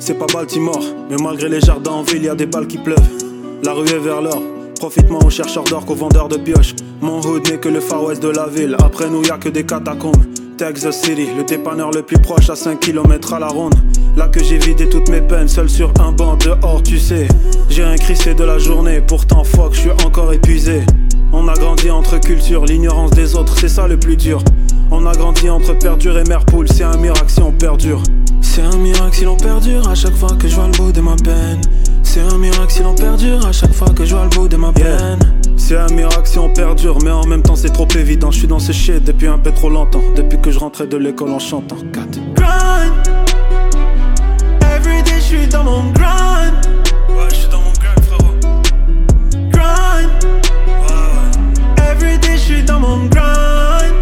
c'est pas Baltimore, mais malgré les jardins en ville, y a des balles qui pleuvent. La rue est vers l'or, profite-moi aux chercheurs d'or qu'aux vendeurs de pioches. Mon hood n'est que le Far West de la ville, après nous y'a que des catacombes. Texas City, le dépanneur le plus proche à 5 km à la ronde. Là que j'ai vidé toutes mes peines, seul sur un banc dehors tu sais. J'ai rien crissé de la journée, pourtant fuck, je suis encore épuisé. On a grandi entre culture, l'ignorance des autres, c'est ça le plus dur. On a grandi entre perdure et mère poule, c'est un miracle si on perdure. C'est un miracle si l'on perdure à chaque fois que je vois le bout de ma peine. C'est un miracle si l'on perdure à chaque fois que je vois le bout de ma peine. C'est un miracle si on perdure, mais en même temps c'est trop évident. Je suis dans ce shit depuis un peu trop longtemps, depuis que je rentrais de l'école en chantant. Grind, everyday je suis dans mon grind. Ouais, je suis dans mon grind frérot. Grind, everyday je suis dans mon grind.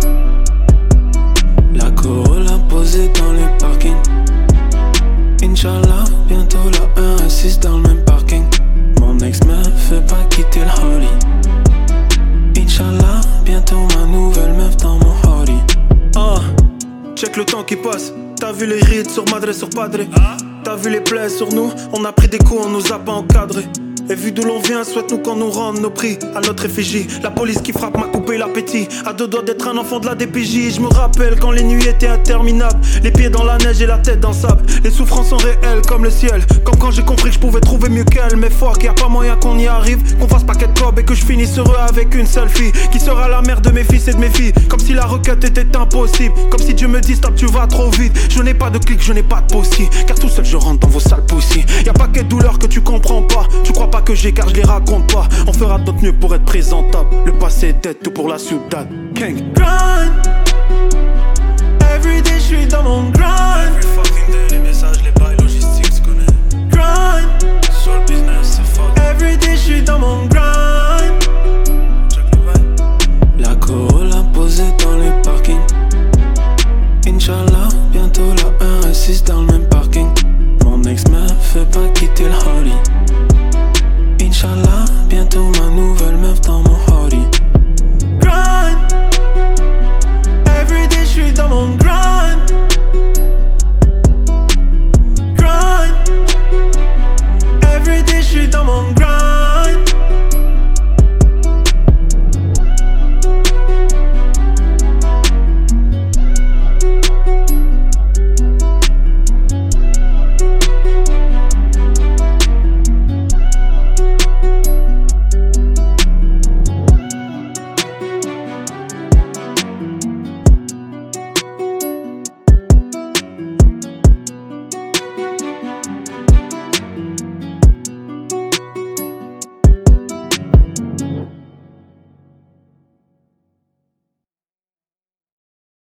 La Corolla posée dans le parking. Inch'Allah, bientôt la 1 à 6 dans le même parking. Mon ex me fait pas quitter le holly. Inch'Allah, bientôt ma nouvelle meuf dans mon holly. Check le temps qui passe. T'as vu les rides sur Madre sur Padre. T'as vu les plaies sur nous. On a pris des coups, on nous a pas encadrés. Et vu d'où l'on vient, souhaite-nous qu'on nous rende nos prix à notre effigie. La police qui frappe m'a coupé l'appétit. À deux doigts d'être un enfant de la DPJ. Je me rappelle quand les nuits étaient interminables. Les pieds dans la neige et la tête dans le sable. Les souffrances sont réelles comme le ciel. Comme quand j'ai compris que je pouvais trouver mieux qu'elle. Mais fuck, y'a pas moyen qu'on y arrive. Qu'on fasse paquet de cob et que je finisse heureux avec une seule fille. Qui sera la mère de mes fils et de mes filles. Comme si la requête était impossible. Comme si Dieu me dit stop, tu vas trop vite. Je n'ai pas de clic, je n'ai pas de possi. Car tout seul je rentre dans vos sales poussis. Y'a paquet de douleurs que tu comprends pas. Tu crois pas que j'ai car je les raconte pas. On fera de notre mieux pour être présentable. Le passé est dead, tout pour la ciudad. King. Grind, everyday je suis dans mon grind.